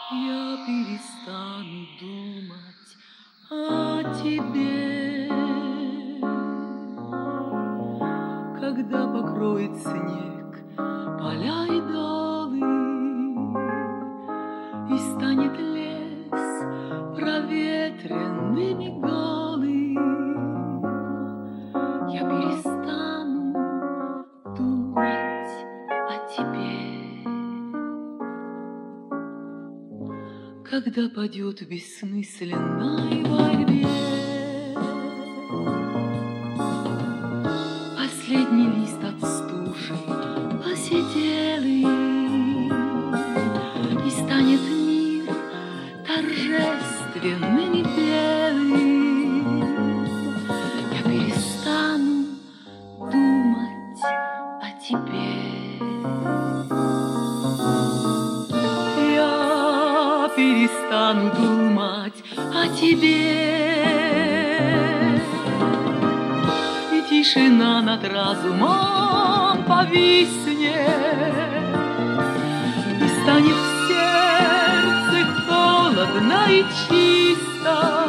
Я перестану думать о тебе, когда покроет снег поля и долы, и станет лес проветренным и голым. Я перестану думать о тебе. Когда падет в бессмысленной борьбе последний лист от стужи посиделый, и станет мир торжественным и белым, я перестану думать о тебе. Перестану думать о тебе, и тишина над разумом повиснет, и станет в сердце холодно и чисто.